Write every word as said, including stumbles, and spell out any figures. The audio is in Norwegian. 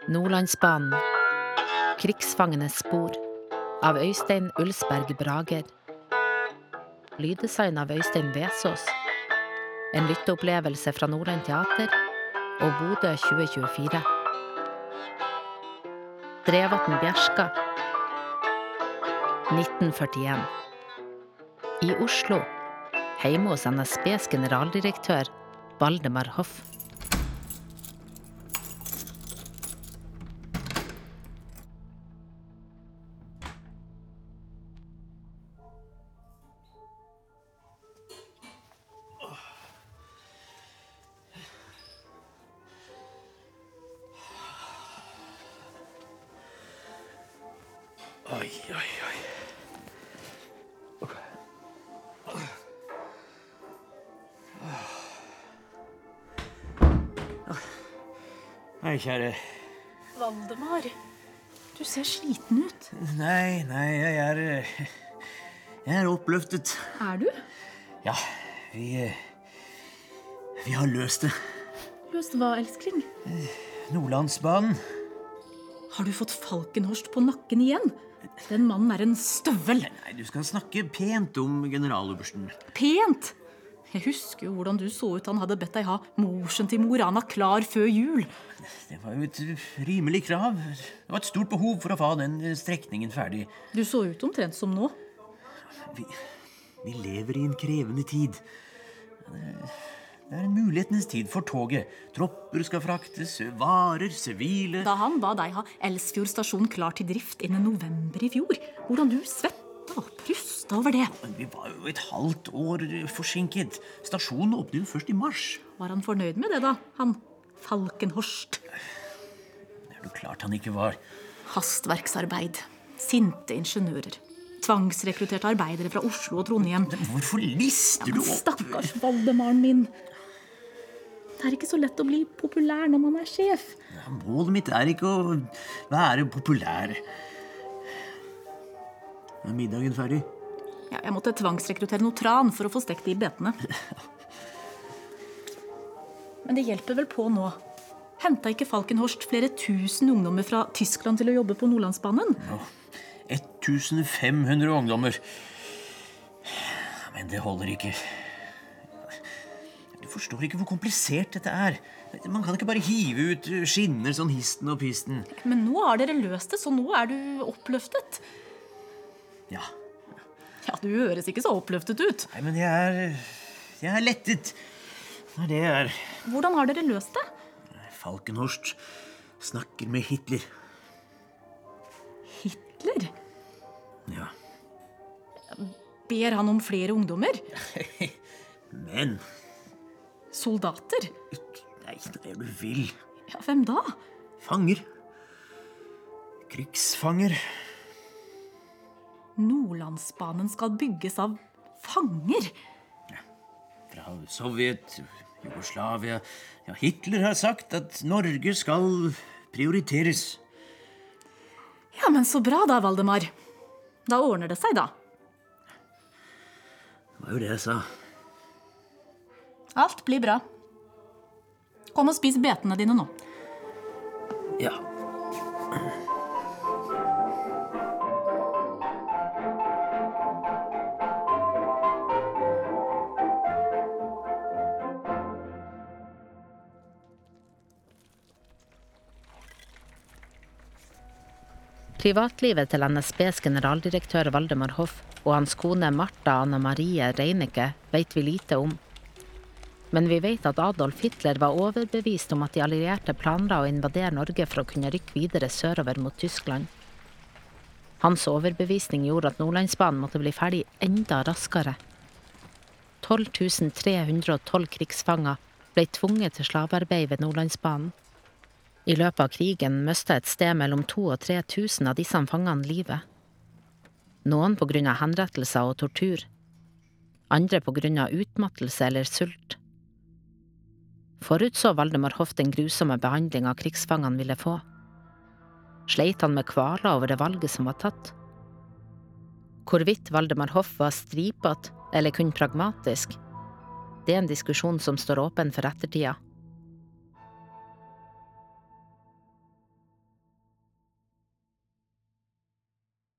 Nordlandsbanen. Krigsfangenes spor av Øystein Ulsberg Brager. Lyddesign av Øystein Vesås. En lytteopplevelse fra Nordland Teater og Bodø tjue tjuefire. Drevvatn Bjerska. nitten førtien. I Oslo, hjemme hos N S B's generaldirektør Valdemar Hoff. Oi, oi, oi. Hei, kjære. Valdemar, du ser sliten ut. Nei, nei, jeg er... Jeg er oppløftet. Er du? Ja, vi... Vi har løst det. Løst hva, elskling? Nordlandsbanen. Har du fått Falkenhorst på nakken igjen? Den mannen er en støvel. Nei, du skal snakke pent om generalobersten. Pent? Jeg husker jo hvordan du så ut. Han hadde bedt deg ha morsen til Morana klar før jul. Det var jo et rimelig krav. Det var et stort behov for å få den strekningen ferdig. Du så ut omtrent som nå. Vi, vi lever i en krevende tid. Det er en mulighetens tid for toget. Tropper skal fraktes, varer, sivile... Da han ba deg ha Elsfjord stasjon klar til drift innen november i fjor, hvordan du svetta og prusta over det. Men vi var jo et halvt år forsinket. Stasjonen åpnet jo først i mars. Var han fornøyd med det da, han Falkenhorst? Det er jo klart han ikke var. Hastverksarbeid, sinte ingeniører, tvangsrekrutterte arbeidere fra Oslo og Trondheim. Men hvorfor lister Ja, du men opp? stakkars Valdemaren min. Det er ikke så lett å bli populær når man er sjef. Ja, målet mitt er ikke å være populær. Er middagen ferdig? Ja, jeg måtte tvangsrekruttere noe tran for å få stekt de betene. Men det hjelper vel på nå. Hentet ikke Falkenhorst flere tusen ungdommer fra Tyskland til å jobbe på Nordlandsbanen? fem hundre ungdommer. Men det holder ikke. Du forstår ikke hvor komplisert dette er. Man kan ikke bare hive ut skinner sånn histen og pisten. Men nå har dere løst det, så nå er du oppløftet. Ja. Ja, du høres ikke så oppløftet ut. Nei, men jeg er... Jeg er lettet. Det er det jeg er. Hvordan har dere løst det? Falkenhorst snakker med Hitler. Hitler? Ja. Ber han om flere ungdommer? Men... Soldater? Nei, det er du vil. Ja, hvem da? Fanger. Krigsfanger. Nordlandsbanen skal bygges av fanger. Fra Sovjet, Jugoslavia. Ja, Hitler har sagt at Norge skal prioriteres. Ja, men så bra da, Valdemar. Da ordner det seg da. Det var jo det jeg sa. Alt blir bra. Kom og spis betene dine nå. Ja. Privatlivet til N S B's generaldirektør Valdemar Hoff og hans kone Martha Anna Marie Reinecke vet vi lite om. Men vi vet at Adolf Hitler var overbevist om at de allierte planla å invadere Norge for å kunne rykke videre sørover mot Tyskland. Hans overbevisning gjorde at Nordlandsbanen måtte bli ferdig enda raskere. tolv tusen tre hundre og tolv krigsfanger ble tvunget til slavearbeid ved Nordlandsbanen. I løpet av krigen mistet et sted mellom to og tre tusen av disse fangene livet. Noen på grunn av henrettelser og tortur, andre på grunn av utmattelse eller sult. Forutså Valdemar Hoff den grusomme behandling av krigsfangene ville få. Sleit han med kvaler over det valget som var tatt? Hvorvidt Valdemar Hoff var stripet eller kun pragmatisk, det er en diskusjon som står åpen for ettertida.